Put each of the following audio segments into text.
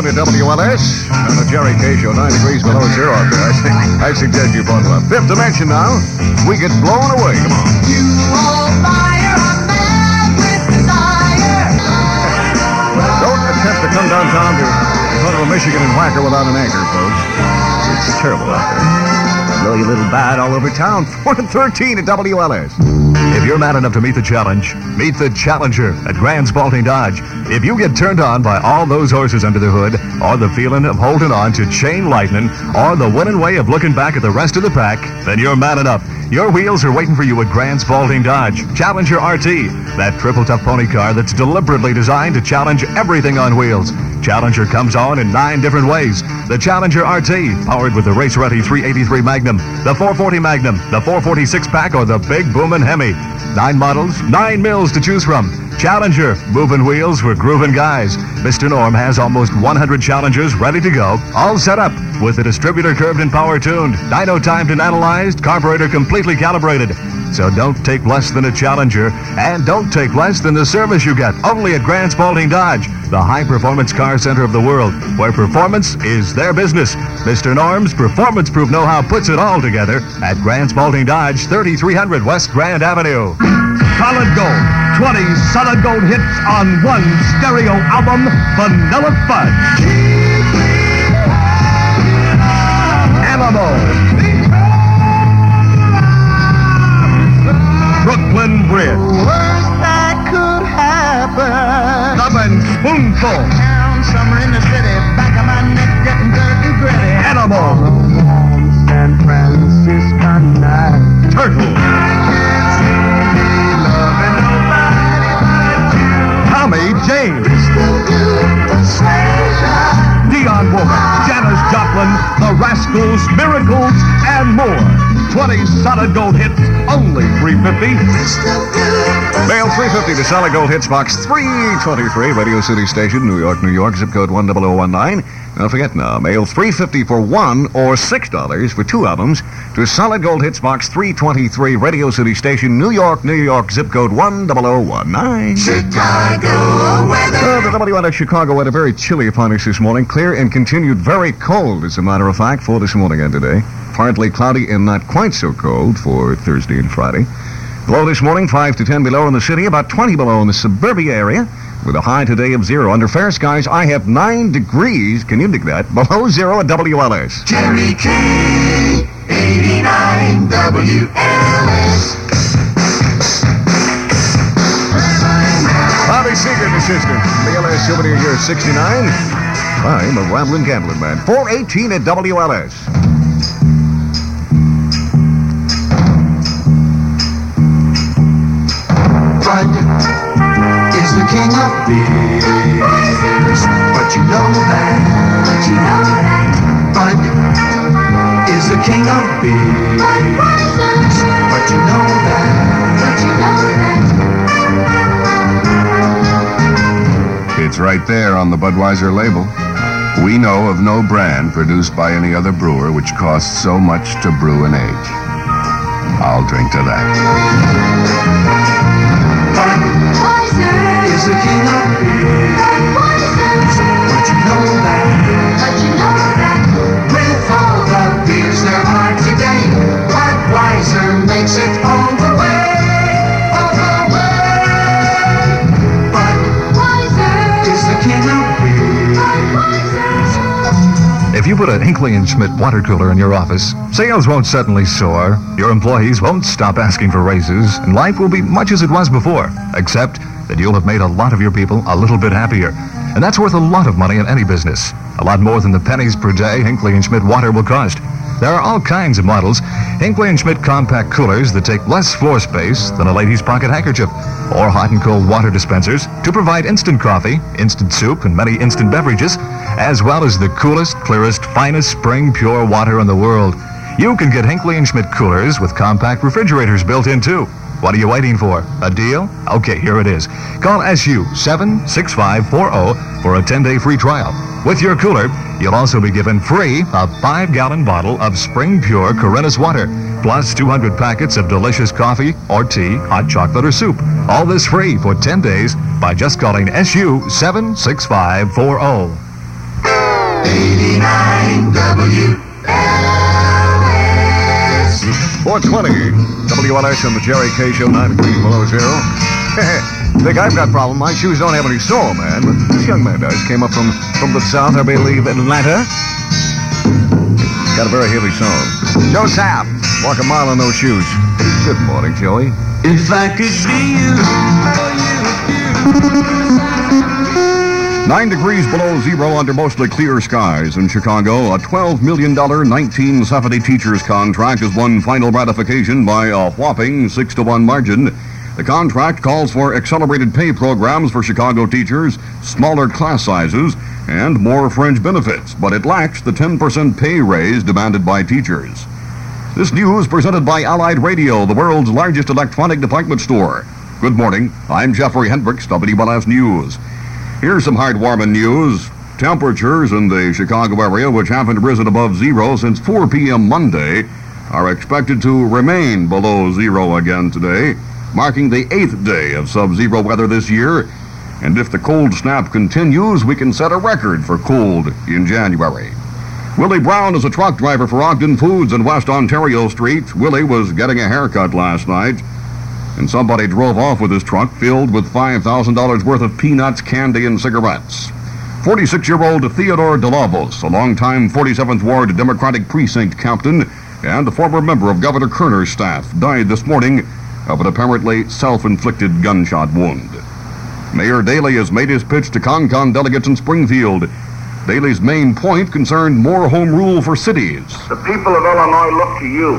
7 at WLS. On the Jerry K Show, 9 degrees below zero out there. I suggest you bundle up. Fifth Dimension now. We get blown away. Come on. You all fire, I'm mad with desire. Don't attempt to come downtown to Central Michigan and whack her without an anchor, folks. It's terrible out there. Blow you little bad all over town. 4 to 13 at WLS. If you're mad enough to meet the challenge, meet the Challenger at Grand Spalding Dodge. If you get turned on by all those horses under the hood, or the feeling of holding on to chain lightning, or the winning way of looking back at the rest of the pack, then you're mad enough. Your wheels are waiting for you at Grand Spalding Dodge. Challenger RT, that triple tough pony car that's deliberately designed to challenge everything on wheels. Challenger comes on in 9 different ways. The Challenger RT, powered with the race-ready 383 Magnum, the 440 Magnum, the 440 6-pack, or the big boomin' Hemi. 9 models, 9 mills to choose from. Challenger, moving wheels for grooving guys. Mr. Norm has almost 100 Challengers ready to go, all set up with the distributor curved and power tuned, dyno timed and analyzed, carburetor completely calibrated. So don't take less than a Challenger, and don't take less than the service you get only at Grand Spalding Dodge, the high-performance car center of the world, where performance is their business. Mr. Norm's performance-proof know-how puts it all together at Grand Spalding Dodge, 3300 West Grand Avenue. Solid Gold. 20 solid gold hits on one stereo album, Vanilla Fudge. Animal. Brooklyn Bridge. Worst that could happen. Stub and Spoonful. Town, summer in the city, back of my neck getting dirty and gritty. Animal. San Francisco night. Turtle. Tommy James. Dion Woman, Janis Joplin, The Rascals, Miracles, and more. 20 solid gold hits, only $3.50. Mail 350 to Solid Gold Hits Box 323, Radio City Station, New York, New York, zip code 10019. Don't forget now, mail $3.50 for 1 or $6 for 2 albums to Solid Gold Hits Box 323, Radio City Station, New York, New York, zip code 10019. Chicago weather. The WLS Chicago weather very chilly upon us this morning. Clear and continued very cold, as a matter of fact, for this morning and today. Partly cloudy and not quite so cold for Thursday and Friday. Low this morning, 5 to 10 below in the city, about 20 below in the suburbia area, with a high today of 0. Under fair skies, I have 9 degrees, can you dig that, below 0 at WLS. Jerry K, 89 WLS. Bobby Seeger and assistant. BLS souvenir year 69. I'm a rambling gambling man. 418 at WLS. Bud is the king of beers, but you know that. Bud is the king of beers, but you know that. It's right there on the Budweiser label. We know of no brand produced by any other brewer which costs so much to brew and age. I'll drink to that. Budweiser is the king of beers, but you know that. With all the beers there are today, Budweiser makes it all the way. Budweiser is the king of beers. If you put a Hinckley & Schmidt water cooler in your office, sales won't suddenly soar, your employees won't stop asking for raises, and life will be much as it was before, except that you'll have made a lot of your people a little bit happier. And that's worth a lot of money in any business. A lot more than the pennies per day Hinckley & Schmidt water will cost. There are all kinds of models. Hinckley & Schmidt compact coolers that take less floor space than a lady's pocket handkerchief, or hot and cold water dispensers to provide instant coffee, instant soup, and many instant beverages, as well as the coolest, clearest, finest spring pure water in the world. You can get Hinckley & Schmidt coolers with compact refrigerators built in too. What are you waiting for? A deal? Okay, here it is. Call SU 76540 for a 10-day free trial. With your cooler, you'll also be given free a 5-gallon bottle of spring pure Corinnes water, plus 200 packets of delicious coffee or tea, hot chocolate or soup. All this free for 10 days by just calling SU 76540. 89 WLS. 420. WLS on the Jerry K Show, 9 degrees below zero. Think I've got a problem. My shoes don't have any sole, man. But this young man does. Came up from the south, I believe, Atlanta. Got a very heavy song. Joe Sapp. Walk a mile in those shoes. Good morning, Joey. If I could be you, 9 degrees below zero under mostly clear skies in Chicago. A $12 million 1970 teachers contract has won final ratification by a whopping 6-1 margin. The contract calls for accelerated pay programs for Chicago teachers, smaller class sizes, and more fringe benefits, but it lacks the 10% pay raise demanded by teachers. This news presented by Allied Radio, the world's largest electronic department store. Good morning. I'm Jeffrey Hendricks, WLS News. Here's some heartwarming news. Temperatures in the Chicago area, which haven't risen above zero since 4 p.m. Monday, are expected to remain below zero again today, marking the 8th day of sub-zero weather this year. And if the cold snap continues, we can set a record for cold in January. Willie Brown is a truck driver for Ogden Foods in West Ontario Street. Willie was getting a haircut last night, and somebody drove off with his truck filled with $5,000 worth of peanuts, candy, and cigarettes. 46-year-old Theodore DeLavos, a longtime 47th Ward Democratic Precinct captain and a former member of Governor Kerner's staff, died this morning of an apparently self-inflicted gunshot wound. Mayor Daley has made his pitch to CONCON delegates in Springfield. Daley's main point concerned more home rule for cities. The people of Illinois look to you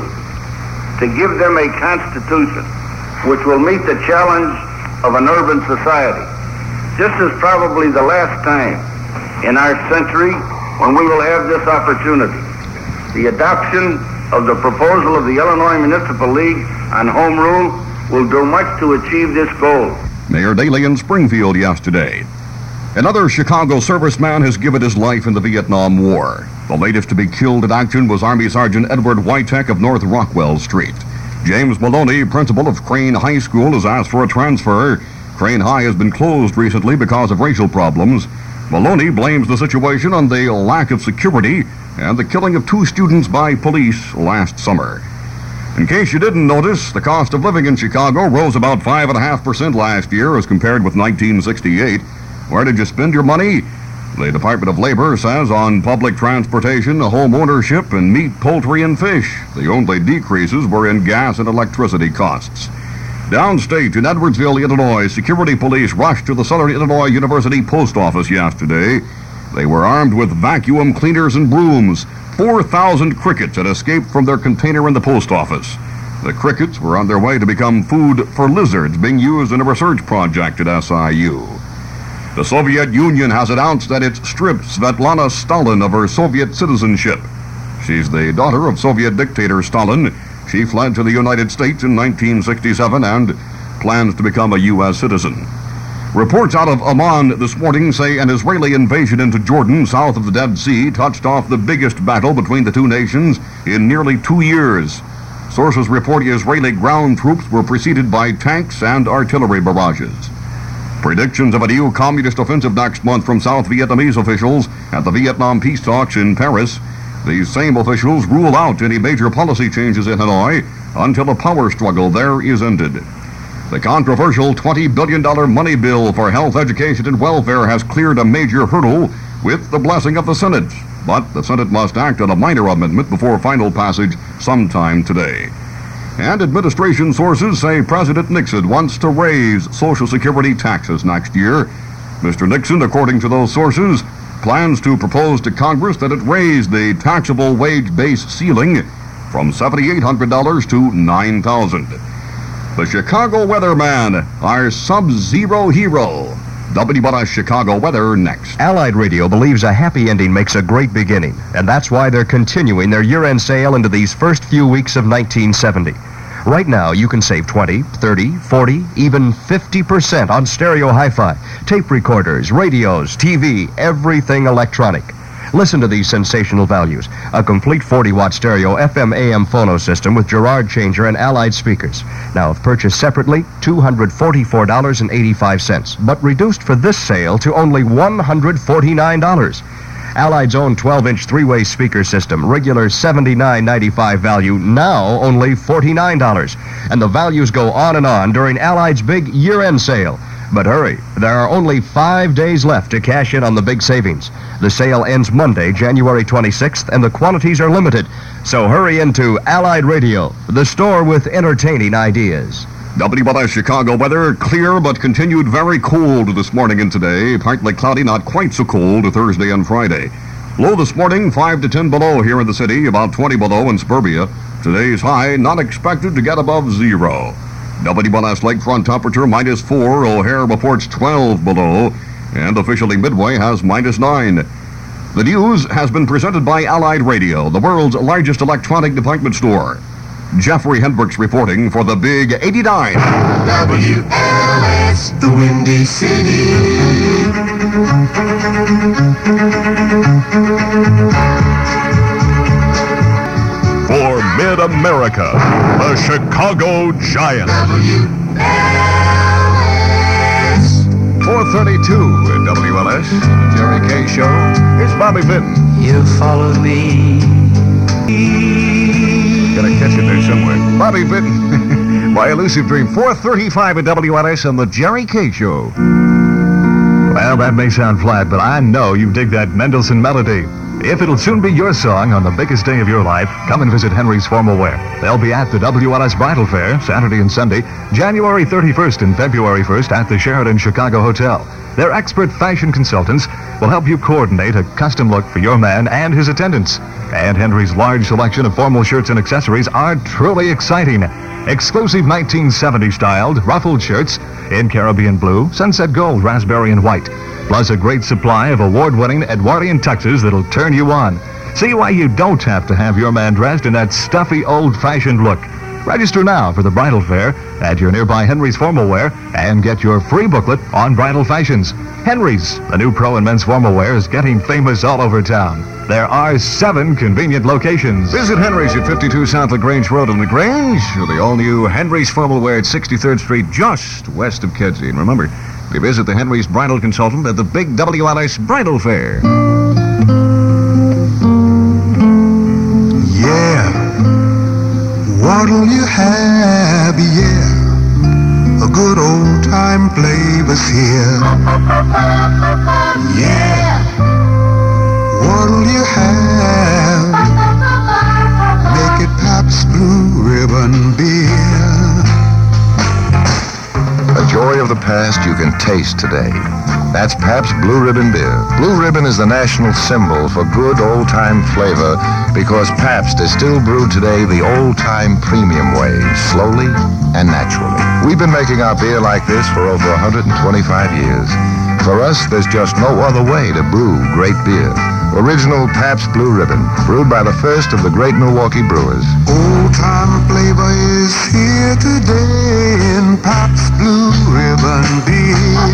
to give them a constitution which will meet the challenge of an urban society. This is probably the last time in our century when we will have this opportunity. The adoption of the proposal of the Illinois Municipal League on home rule will do much to achieve this goal. Mayor Daley in Springfield yesterday. Another Chicago serviceman has given his life in the Vietnam War. The latest to be killed in action was Army Sergeant Edward Whitek of North Rockwell Street. James Maloney, principal of Crane High School, has asked for a transfer. Crane High has been closed recently because of racial problems. Maloney blames the situation on the lack of security and the killing of 2 students by police last summer. In case you didn't notice, the cost of living in Chicago rose about 5.5% last year as compared with 1968. Where did you spend your money? The Department of Labor says on public transportation, home ownership, and meat, poultry, and fish. The only decreases were in gas and electricity costs. Downstate in Edwardsville, Illinois, security police rushed to the Southern Illinois University post office yesterday. They were armed with vacuum cleaners and brooms. 4,000 crickets had escaped from their container in the post office. The crickets were on their way to become food for lizards being used in a research project at SIU. The Soviet Union has announced that it stripped Svetlana Stalin of her Soviet citizenship. She's the daughter of Soviet dictator Stalin. She fled to the United States in 1967 and plans to become a U.S. citizen. Reports out of Amman this morning say an Israeli invasion into Jordan south of the Dead Sea touched off the biggest battle between the two nations in nearly 2 years. Sources report Israeli ground troops were preceded by tanks and artillery barrages. Predictions of a new communist offensive next month from South Vietnamese officials at the Vietnam peace talks in Paris. These same officials rule out any major policy changes in Hanoi until the power struggle there is ended. The controversial $20 billion money bill for health, education, and welfare has cleared a major hurdle with the blessing of the Senate. But the Senate must act on a minor amendment before final passage sometime today. And administration sources say President Nixon wants to raise Social Security taxes next year. Mr. Nixon, according to those sources, plans to propose to Congress that it raise the taxable wage base ceiling from $7,800 to $9,000. The Chicago weatherman, our sub-zero hero. WLS Chicago weather next. Allied Radio believes a happy ending makes a great beginning, and that's why they're continuing their year-end sale into these first few weeks of 1970. Right now, you can save 20, 30, 40, even 50% on stereo hi-fi, tape recorders, radios, TV, everything electronic. Listen to these sensational values. A complete 40-watt stereo FM/AM phono system with Girard changer and Allied speakers. Now, if purchased separately, $244.85, but reduced for this sale to only $149. Allied's own 12-inch three-way speaker system, regular $79.95 value, now only $49. And the values go on and on during Allied's big year-end sale. But hurry, there are only 5 days left to cash in on the big savings. The sale ends Monday, January 26th, and the quantities are limited. So hurry into Allied Radio, the store with entertaining ideas. WLS Chicago weather, clear but continued very cold this morning and today. Partly cloudy, not quite so cold Thursday and Friday. Low this morning, 5 to 10 below here in the city, about 20 below in suburbia. Today's high, not expected to get above 0. WLS lakefront temperature -4. O'Hare reports 12 below. And officially Midway has -9. The news has been presented by Allied Radio, the world's largest electronic department store. Jeffrey Hendricks reporting for the Big 89. WLS, the Windy City. For Mid-America, the Chicago Giants. WLS. 4:32 at WLS, the Jerry K Show. Here's Bobby Vinton. You follow me. Gotta catch it there somewhere. Bobby Vinton by Elusive Dream. 4:35 at WLS on the Jerry K Show. Well, that may sound flat, but I know you dig that Mendelssohn melody. If it'll soon be your song on the biggest day of your life, come and visit Henry's Formal Wear. They'll be at the WLS Bridal Fair, Saturday and Sunday, January 31st and February 1st at the Sheraton Chicago Hotel. Their expert fashion consultants will help you coordinate a custom look for your man and his attendants. And Henry's large selection of formal shirts and accessories are truly exciting. Exclusive 1970s-styled ruffled shirts in Caribbean blue, sunset gold, raspberry, and white. Plus a great supply of award-winning Edwardian tuxes that'll turn you on. See why you don't have to have your man dressed in that stuffy, old-fashioned look. Register now for the bridal fair at your nearby Henry's Formal Wear and get your free booklet on bridal fashions. Henry's, the new pro in men's formal wear, is getting famous all over town. There are 7 convenient locations. Visit Henry's at 52 South LaGrange Road in LaGrange, or the all-new Henry's Formal Wear at 63rd Street, just west of Kedzie. And remember, you visit the Henry's Bridal Consultant at the big WLS Bridal Fair. Yeah, what'll you have? Yeah, a good old time flavor's here. Yeah, what'll you have? Make it Pabst Blue Ribbon beer. The joy of the past you can taste today. That's Pabst Blue Ribbon beer. Blue Ribbon is the national symbol for good old-time flavor because Pabst is still brewed today the old-time premium way, slowly and naturally. We've been making our beer like this for over 125 years. For us, there's just no other way to brew great beer. Original Pabst Blue Ribbon, brewed by the first of the great Milwaukee brewers. Old time flavor is here today in Pabst Blue Ribbon beer.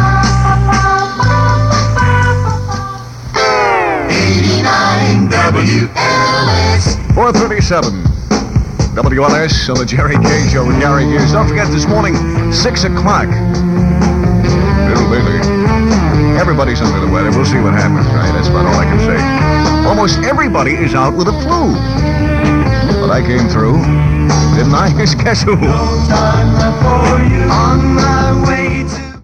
89 WLS. 4:37. WLS on the Jerry K Show with Gary Hughes. Don't forget this morning, 6 o'clock. Little baby. Everybody's under the weather. We'll see what happens, right? That's about all I can say. Almost everybody is out with a flu. But I came through, didn't I? Guess who?